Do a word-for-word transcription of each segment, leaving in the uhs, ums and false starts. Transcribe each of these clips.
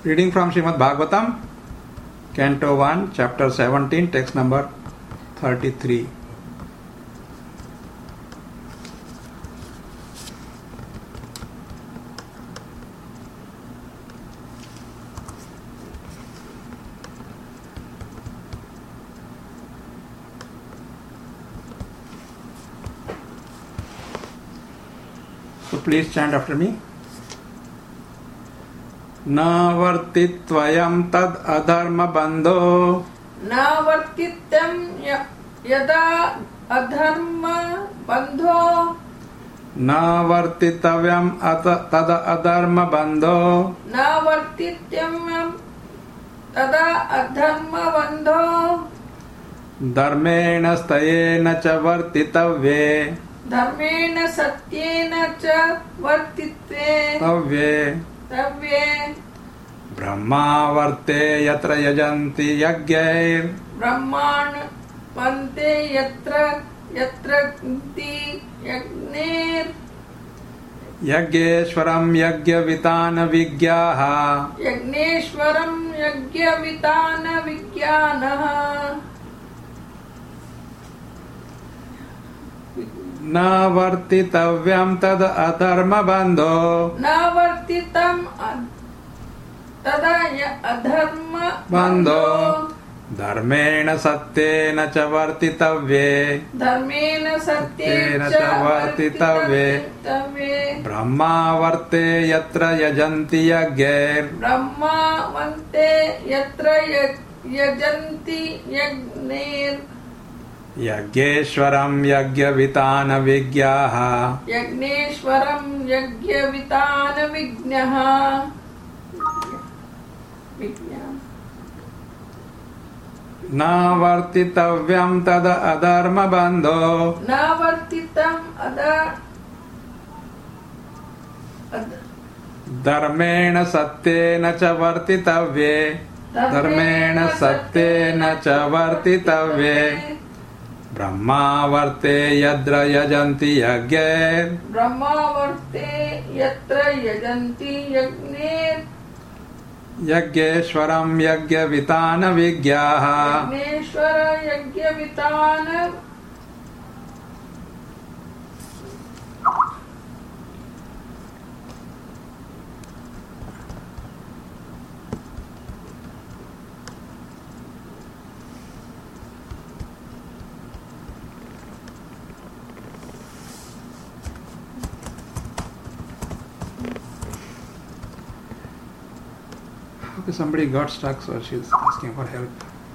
Reading from Srimad Bhagavatam, Canto one, Chapter seventeen, text number thirty-three. So please chant after me. न वर्तित्वयं तद् अधर्म बंधो न वर्तित्यं यदा अधर्म बंधो न वर्तितव्यं तद अधर्म बंधो न वर्तित्यं तदा अधर्म बंधो धर्मेण स्थयेन च वर्तितव्ये धर्मेण सत्येन च वर्तित्वे तव्ये तव्ये ब्रह्मावर्ते यत्र यजन्ति यज्ञैर् ब्रह्माण वन्ते यत्र यत्र कुन्ति यज्ञैर् यज्ञेश्वरं यज्ञवितान विज्ञाः यज्ञेश्वरं यज्ञवितान विज्ञानः न वर्तितव्यं तद् अधर्म बंधो न वर्तितं तदा अधर्म बंधो धर्मेण सत्येन च वर्तितव्ये धर्मेण सत्येन च वर्तितव्ये ब्रह्मावर्ते यत्र यजन्ति यज्ञैर् ब्रह्मावन्ते यत्र यजन्ति यज्ञैर् यज्ञेश्वरं यज्ञवितान विज्ञाः यज्ञेश्वरं यज्ञवितान विज्ञः न वर्तितव्यं तद अधर्म बंधो न वर्तितं धर्मेण सत्येन च वर्तितव्ये धर्मेण सत्येन च वर्तितव्ये ब्रह्मावर्ते यत्र यजन्ति यज्ञैर् ब्रह्मावर्ते यत्र यजन्ति यज्ञैर् यज्ञेश्वरं यज्ञवितान विज्ञाः Yajneshwar यज्ञवितान Somebody got stuck, so she's asking for help.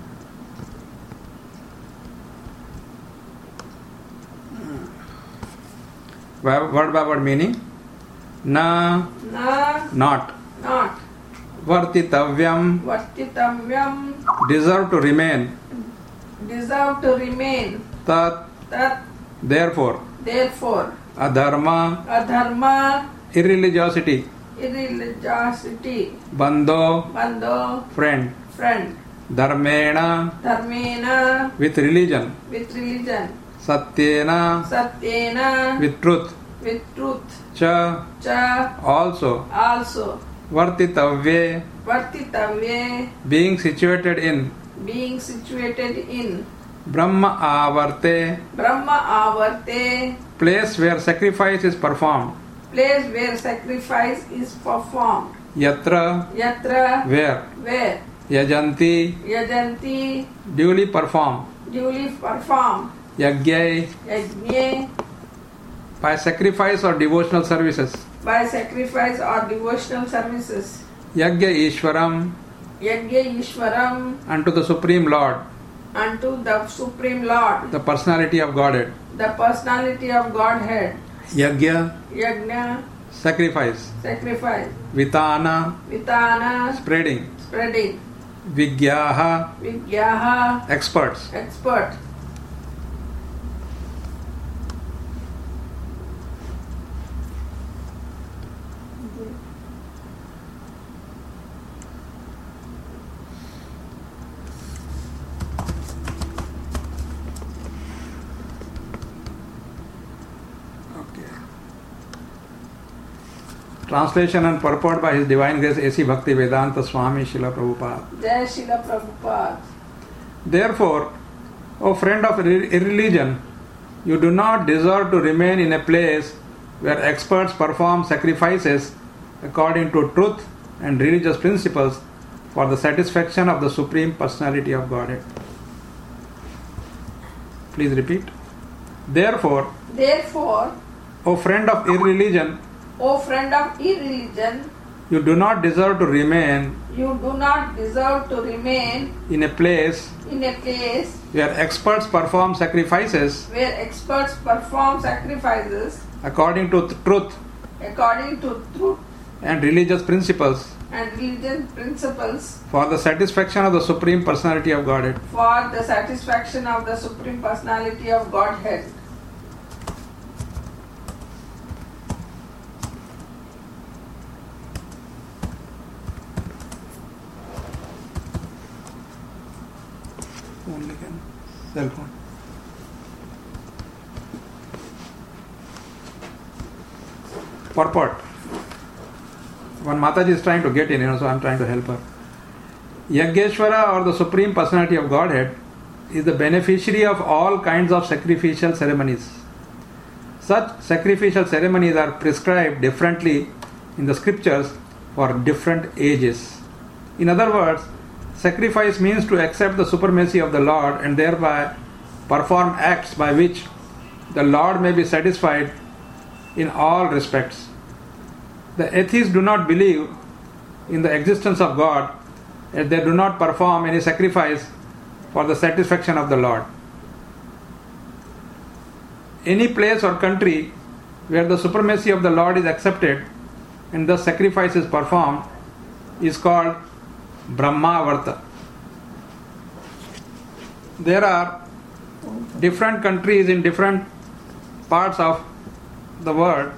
Word by word meaning? Na, na not. Not. Vartitavyam, Vartitavyam, deserve to remain. Deserve to remain. Tat, Tat, therefore. Therefore. Adharma, Adharma, irreligiosity. Irreligiosity. Bandho, Bandho, friend. Friend. Dharmena, Dharmena, with religion. With religion. Satyena, Satyena, with truth. With truth. Cha, Cha, also. Also. Vartitavye, Vartitavye, being situated in. Being situated in. Brahma avarte, Brahma avarte, place where sacrifice is performed. Place where sacrifice is performed. Yatra, Yatra, where. Where. Yajanti, Yajanti, duly performed. Duly performed. Yajñai, Yajñe, by sacrifice or devotional services. by sacrifice or devotional services. Yajña Ishwaram, Yajña Ishwaram, unto the Supreme Lord. Unto the Supreme Lord. The personality of Godhead. The personality of Godhead. Yajña, Yajna, sacrifice. sacrifice. Vitana, Vitana, spreading. spreading. Vigyaha, Vigyaha, experts. expert. Translation and purport by His Divine Grace A C Bhakti Vedanta Swami Srila Prabhupada. Jai Srila Prabhupada. Therefore, O friend of irreligion, you do not deserve to remain in a place where experts perform sacrifices according to truth and religious principles for the satisfaction of the Supreme Personality of Godhead. Please repeat. Therefore, Therefore, O friend of irreligion, O friend of irreligion, you do not deserve to remain you do not deserve to remain in a place in a place where experts perform sacrifices where experts perform sacrifices according to th- truth according to truth and religious principles and religious principles for the satisfaction of the Supreme Personality of Godhead. for the satisfaction of the Supreme Personality of Godhead. Only can cell phone. Purport. One Mataji is trying to get in, you know, so I am trying to help her. Yajneshwara, or the Supreme Personality of Godhead, is the beneficiary of all kinds of sacrificial ceremonies. Such sacrificial ceremonies are prescribed differently in the scriptures for different ages. In other words, sacrifice means to accept the supremacy of the Lord and thereby perform acts by which the Lord may be satisfied in all respects. The atheists do not believe in the existence of God, as they do not perform any sacrifice for the satisfaction of the Lord. Any place or country where the supremacy of the Lord is accepted and the sacrifice is performed is called Brahmavarta. There are different countries in different parts of the world,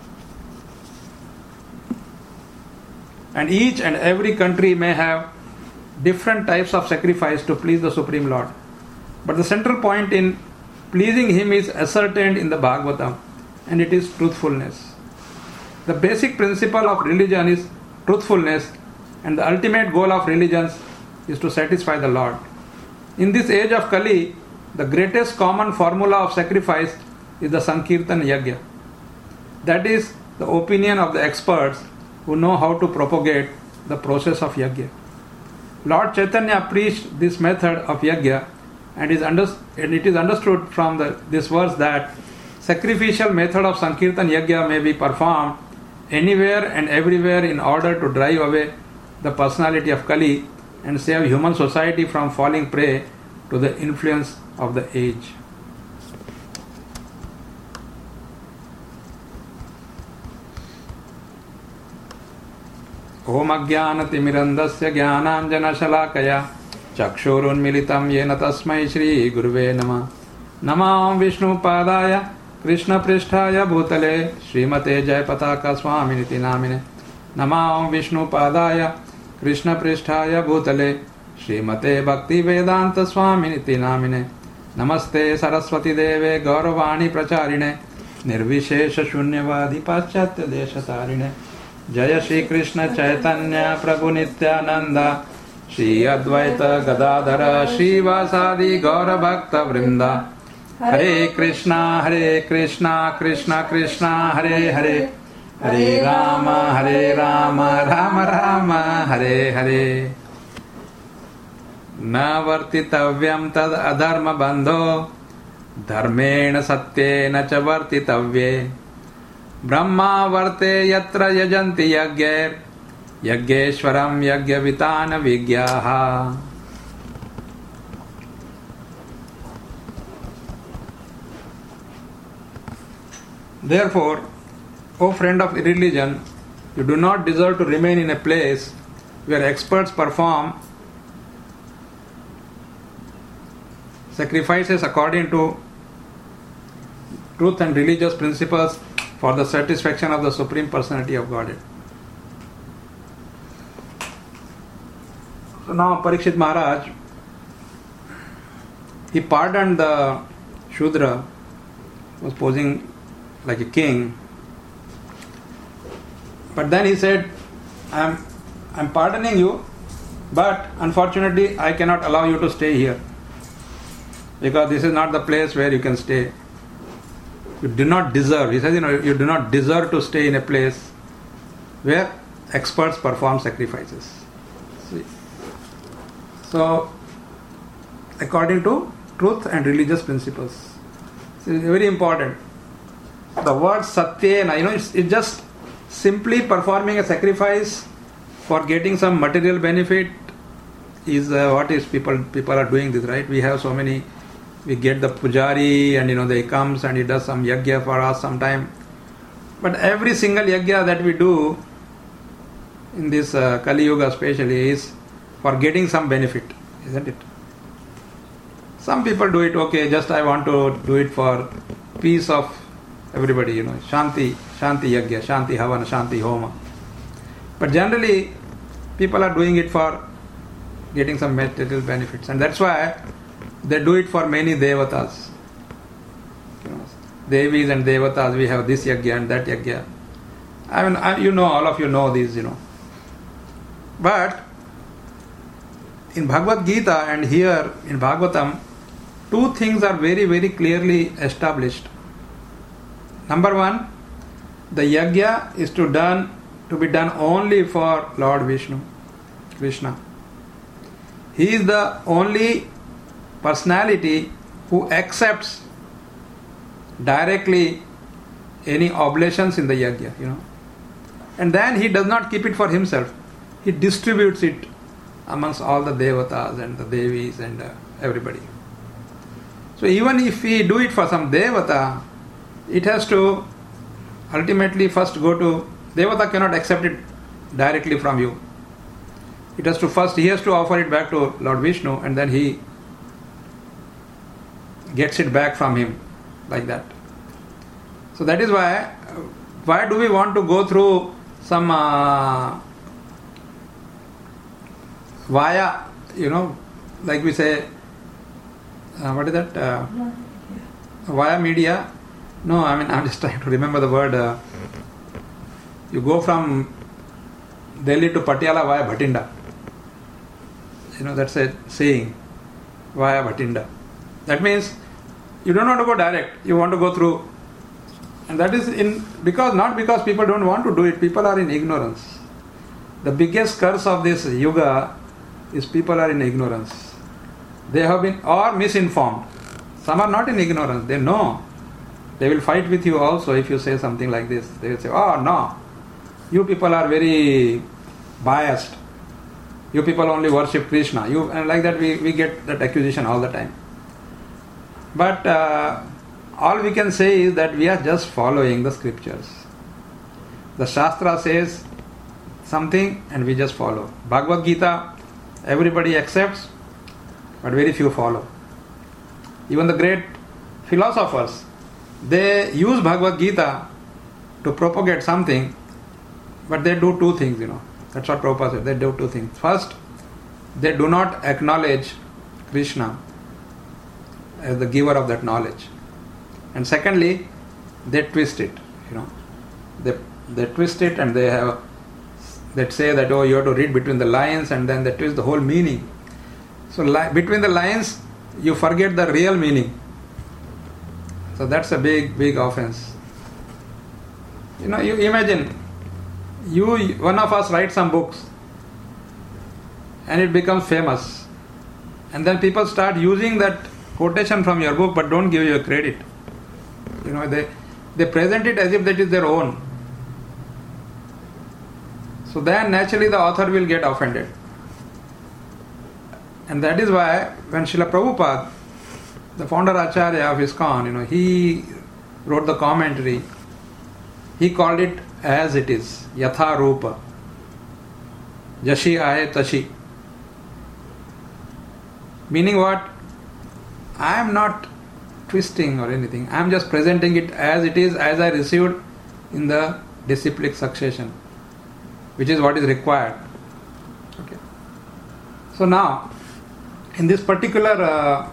and each and every country may have different types of sacrifice to please the Supreme Lord. But the central point in pleasing Him is ascertained in the Bhagavatam, and it is truthfulness. The basic principle of religion is truthfulness, and the ultimate goal of religions is to satisfy the Lord. In this age of Kali, the greatest common formula of sacrifice is the Sankirtan Yajna. That is the opinion of the experts who know how to propagate the process of Yajna. Lord Chaitanya preached this method of Yajna, and, is under, and it is understood from the, this verse that sacrificial method of Sankirtan Yajna may be performed anywhere and everywhere in order to drive away the personality of Kali and save human society from falling prey to the influence of the age. Om Ajnanatimirandasya Jnananjanashalakaya Chakshurunmilitam Yena Tasmai Shri Guruve Namah. Namah Vishnu Padaya Krishna Pristhaya Bhutale Srimate Jayapataka Swaminiti Namine. Namah Vishnu Padaya Krishna Pristhaya Bhutale Srimate Bhakti Vedanta Swaminiti Namine. Namaste Saraswati Deve Gauravani Pracharine Nirvishesha Shunyavadi Paschatya Deshatarine. Jaya Shri Krishna Chaitanya Prabhu Nityananda Shri Advaita Gadadhara Shri Vasadi Gaura Bhakta Vrinda. Hare Krishna Hare Krishna Krishna Krishna Hare Hare Hare Rama Hare Rama Rama Rama Hare Hare. Na vartitavyam tad adharma bandho dharmena satyena cha vartitavye. Brahma varte yatra yajanti yagyer yagyeshwaram yagyavitana vigyaha. Therefore, O friend of irreligion, you do not deserve to remain in a place where experts perform sacrifices according to truth and religious principles for the satisfaction of the Supreme Personality of Godhead. So now Parikshit Maharaj, he pardoned the Shudra, who was posing like a king, But then he said, I'm, I'm pardoning you, but unfortunately I cannot allow you to stay here, because this is not the place where you can stay. You do not deserve. He says, you know, you do not deserve to stay in a place where experts perform sacrifices. See? So, according to truth and religious principles, it's very important. The word satyena, you know, it's, it's just simply performing a sacrifice for getting some material benefit is uh, what is people people are doing this, right? We have so many. We get the pujari and you know they comes and he does some yajna for us sometime. But every single yajna that we do in this uh, Kali Yuga especially is for getting some benefit, isn't it? Some people do it, okay, just I want to do it for peace of everybody, you know, Shanti, Shanti Yajna, Shanti Havana, Shanti Homa. But generally, people are doing it for getting some material benefits, and that's why they do it for many devatas. You know, Devis and devatas, we have this yajna and that yajna. I mean, I, you know, all of you know these, you know. But in Bhagavad Gita and here in Bhagavatam, two things are very, very clearly established. Number one, the yajna is to done to be done only for Lord Vishnu, Krishna. He is the only personality who accepts directly any oblations in the yajna, you know. And then he does not keep it for himself. He distributes it amongst all the devatas and the devis and uh, everybody. So even if we do it for some devata, it has to ultimately first go to, devata cannot accept it directly from you. It has to first, he has to offer it back to Lord Vishnu and then he gets it back from him like that. So that is why, why do we want to go through some uh, via, you know, like we say, uh, what is that? Uh, via media. No, I mean, I'm just trying to remember the word. Uh, you go from Delhi to Patiala via Bhatinda. You know, that's a saying, via Bhatinda. That means you don't want to go direct, you want to go through. And that is in because not because people don't want to do it, people are in ignorance. The biggest curse of this yuga is people are in ignorance. They have been or misinformed. Some are not in ignorance, they know. They will fight with you also if you say something like this. They will say, oh no, you people are very biased. You people only worship Krishna. You and like that we, we get that accusation all the time. But uh, all we can say is that we are just following the scriptures. The Shastra says something and we just follow. Bhagavad Gita, everybody accepts, but very few follow. Even the great philosophers, they use Bhagavad Gita to propagate something, but they do two things, you know. That's what Prabhupada said. They do two things. First, they do not acknowledge Krishna as the giver of that knowledge. And secondly, they twist it, you know. They they twist it and they have they say that, oh, you have to read between the lines, and then they twist the whole meaning. So li- between the lines, you forget the real meaning. So that's a big, big offense. You know, you imagine, you one of us writes some books and it becomes famous. And then people start using that quotation from your book but don't give you a credit. You know, they, they present it as if that is their own. So then naturally the author will get offended. And that is why when Srila Prabhupada, the founder Acharya of ISKCON, you know, he wrote the commentary. He called it as it is, Yatha Rupa, Jashi Aaye Tashi. Meaning what? I am not twisting or anything. I am just presenting it as it is, as I received in the disciplic succession, which is what is required. Okay. So now, in this particular uh,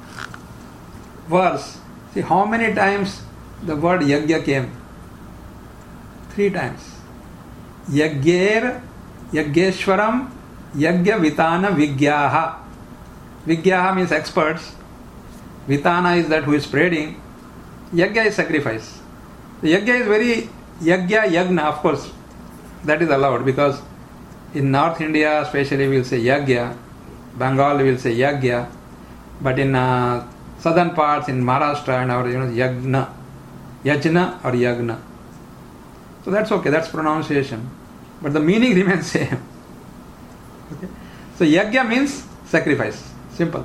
verse, see how many times the word yajna came? Three times. Yagyer, Yagyeshwaram, Yagya Vitana Vigyaha. Vigyaha means experts. Vitana is that who is spreading. Yagya is sacrifice. The Yagya is very, Yagya, Yagna, of course, that is allowed because in North India especially we will say Yagya, Bengal we will say Yagya, but in uh, southern parts, in Maharashtra and our, you know, Yagna, Yajna or Yagna. So that's okay, that's pronunciation. But the meaning remains same. Okay? So Yagya means sacrifice. Simple.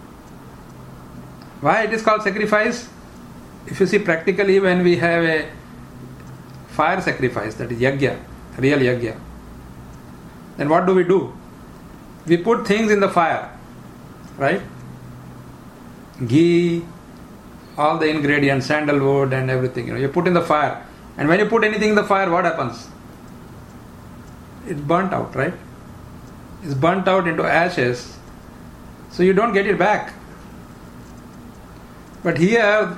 Why it is called sacrifice? If you see practically when we have a fire sacrifice, that is Yagya, real Yagya, then what do we do? We put things in the fire, right? Ghee, all the ingredients, sandalwood and everything, you know, you put in the fire. And when you put anything in the fire, what happens? It's burnt out, right? It's burnt out into ashes, so you don't get it back. But here,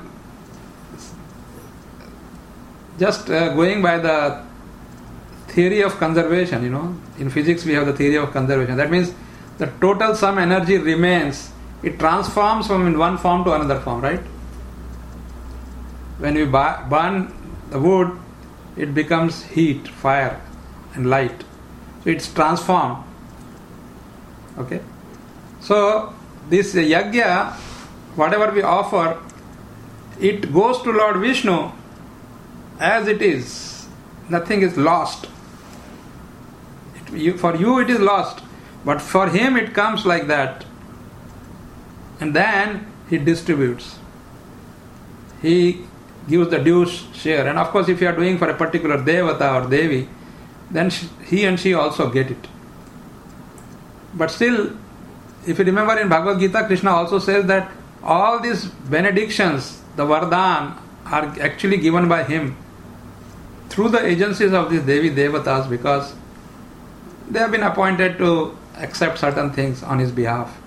just uh, going by the theory of conservation, you know, in physics we have the theory of conservation. That means the total sum energy remains. It transforms from in one form to another form, right? When we burn the wood, it becomes heat, fire and light. So it's transformed. Okay? So this yagya, whatever we offer, it goes to Lord Vishnu as it is. Nothing is lost. It, you, for you it is lost, but for him it comes like that. And then he distributes. He gives the due share. And of course, if you are doing for a particular devata or devi, then she, he and she also get it. But still, if you remember in Bhagavad Gita, Krishna also says that all these benedictions, the vardhan, are actually given by him through the agencies of these devi devatas, because they have been appointed to accept certain things on his behalf.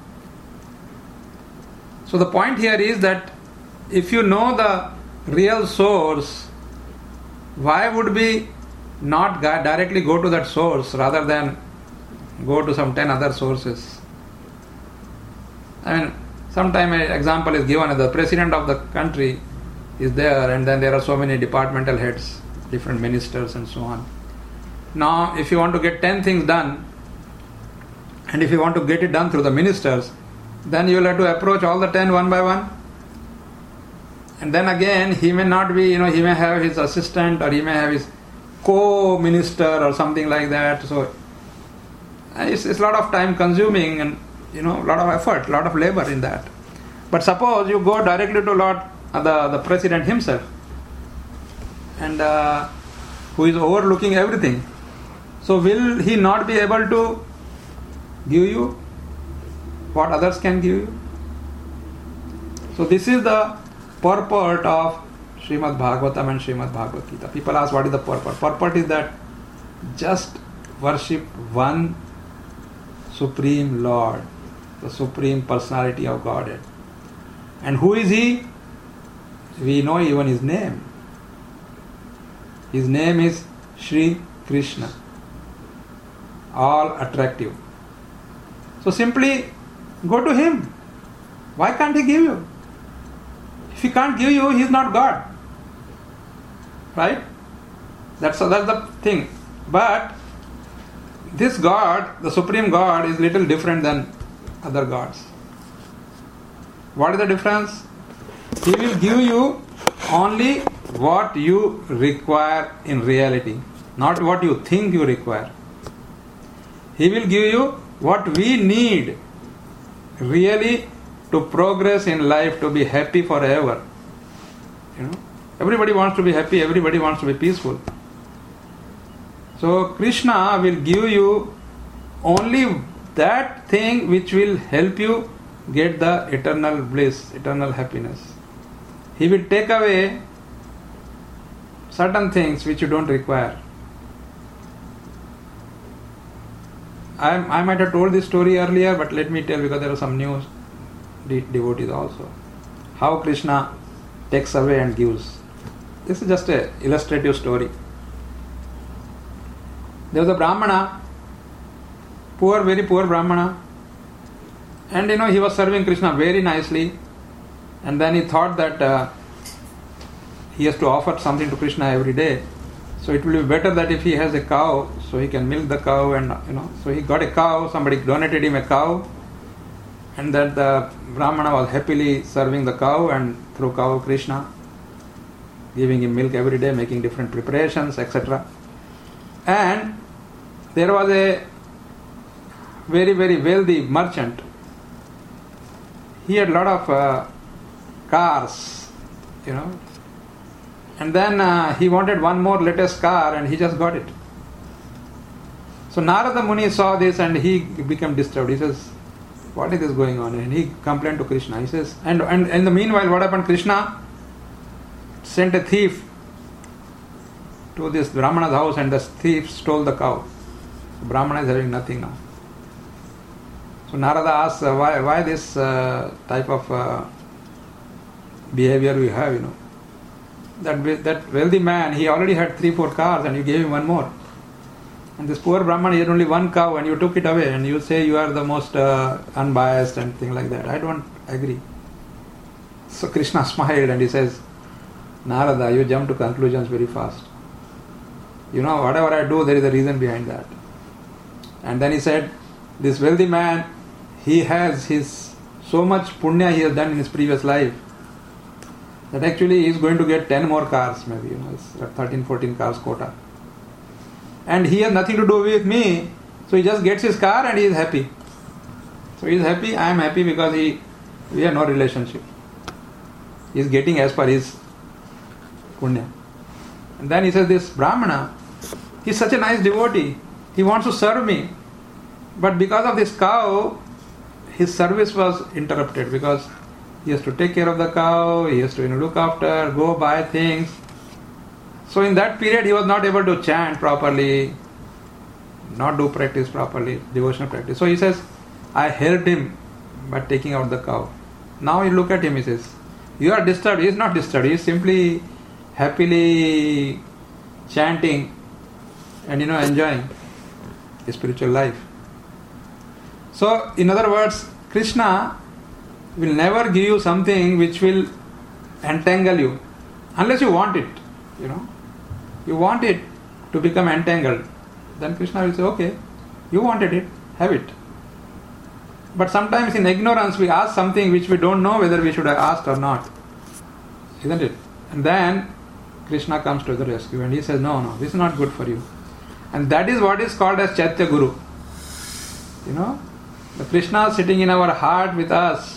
So the point here is that if you know the real source, why would we not directly go to that source rather than go to some ten other sources? I mean, sometime an example is given, the president of the country is there, and then there are so many departmental heads, different ministers and so on. Now, if you want to get ten things done, and if you want to get it done through the ministers, then you will have to approach all the ten one by one. And then again, he may not be, you know, he may have his assistant or he may have his co-minister or something like that. So it's, it's a lot of time consuming and, you know, a lot of effort, a lot of labor in that. But suppose you go directly to Lord, uh, the, the president himself, and uh, who is overlooking everything. So will he not be able to give you what others can give you? So this is the purport of Srimad Bhagavatam and Srimad Bhagavad Gita. People ask, what is the purport? Purport is that just worship one Supreme Lord, the Supreme Personality of Godhead. And who is he? We know even his name. His name is Shri Krishna. All attractive. So simply go to him. Why can't he give you? If he can't give you, he is not God. Right? That's, that's the thing. But this God, the Supreme God, is little different than other gods. What is the difference? He will give you only what you require in reality, not what you think you require. He will give you what we need really to progress in life, to be happy forever. You know, everybody wants to be happy, everybody wants to be peaceful. So Krishna will give you only that thing which will help you get the eternal bliss, eternal happiness. He will take away certain things which you don't require. I, I might have told this story earlier, but let me tell, because there are some new de- devotees also. How Krishna takes away and gives. This is just an illustrative story. There was a Brahmana, poor, very poor Brahmana, and you know, he was serving Krishna very nicely, and then he thought that uh, he has to offer something to Krishna every day. So it will be better that if he has a cow, so he can milk the cow, and you know, so he got a cow, somebody donated him a cow, and that the Brahmana was happily serving the cow, and through cow Krishna, giving him milk every day, making different preparations, et cetera. And there was a very, very wealthy merchant. He had a lot of uh, cars, you know, and then uh, he wanted one more latest car, and he just got it. So Narada Muni saw this, and he became disturbed. He says, what is this going on? And he complained to Krishna. He says, and, and in the meanwhile, what happened? Krishna sent a thief to this Brahmana's house, and the thief stole the cow. So Brahmana is having nothing now. So Narada asks, uh, why, why this uh, type of uh, behavior we have, you know. That that wealthy man, he already had three, four cars, and you gave him one more. And this poor Brahman, he had only one cow, and you took it away, and you say you are the most uh, unbiased and thing like that. I don't agree. So Krishna smiled, and he says, Narada, you jump to conclusions very fast. You know, whatever I do, there is a reason behind that. And then he said, this wealthy man, he has his so much punya he has done in his previous life, that actually he is going to get ten more cars, maybe, you know, it's thirteen, fourteen cars quota. And he has nothing to do with me, so he just gets his car and he is happy. So he is happy, I am happy, because he we have no relationship. He is getting as per his punya. And then he says, this Brahmana, he is such a nice devotee, he wants to serve me. But because of this cow, his service was interrupted, because he has to take care of the cow, he has to, you know, look after, go buy things. So in that period he was not able to chant properly, not do practice properly, devotional practice. So he says, I helped him by taking out the cow. Now you look at him, he says, you are disturbed. He is not disturbed, he is simply happily chanting and, you know, enjoying his spiritual life. So in other words, Krishna will never give you something which will entangle you, unless you want it, you know. You want it to become entangled, then Krishna will say, okay, you wanted it, have it. But sometimes in ignorance we ask something which we don't know whether we should have asked or not, isn't it? And then Krishna comes to the rescue, and he says, no, no, this is not good for you. And that is what is called as Chaitya Guru. You know, the Krishna sitting in our heart with us,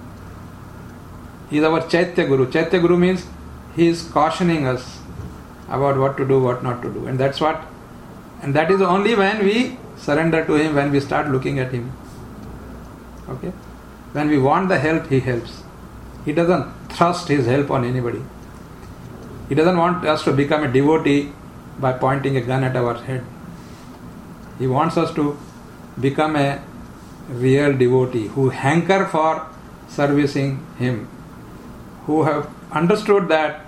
he is our Chaitya Guru. Chaitya Guru means he is cautioning us about what to do, what not to do. And that's what, and that is only when we surrender to him, when we start looking at him. Okay? When we want the help, he helps. He doesn't thrust his help on anybody. He doesn't want us to become a devotee by pointing a gun at our head. He wants us to become a real devotee who hanker for servicing him, who have understood that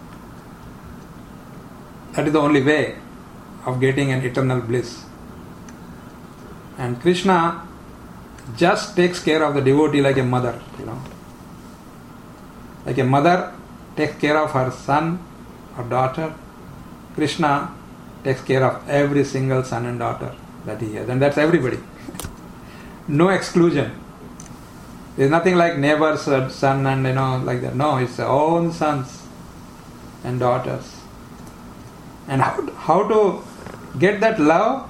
that is the only way of getting an eternal bliss. And Krishna just takes care of the devotee like a mother, you know. Like a mother takes care of her son or daughter, Krishna takes care of every single son and daughter that he has. And that's everybody. No exclusion. There's nothing like neighbor's son and, you know, like that. No, it's own sons and daughters. And how, how to get that love?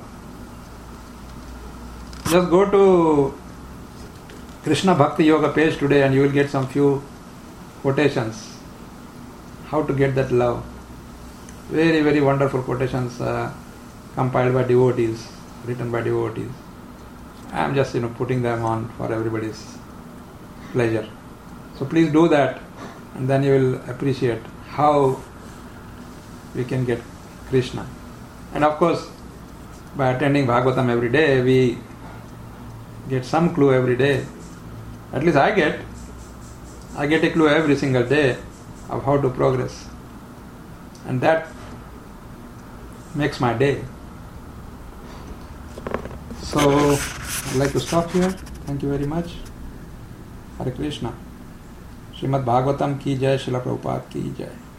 Just go to Krishna Bhakti Yoga page today and you will get some few quotations. How to get that love. Very, very wonderful quotations uh, compiled by devotees, written by devotees. I am just, you know, putting them on for everybody's pleasure. So please do that, and then you will appreciate how we can get Krishna. And of course, by attending Bhagavatam every day, we get some clue every day. At least I get. I get a clue every single day of how to progress. And that makes my day. So, I'd like to stop here. Thank you very much. Hare Krishna. Srimad Bhagavatam ki jai, Srila Prabhupada ki jai.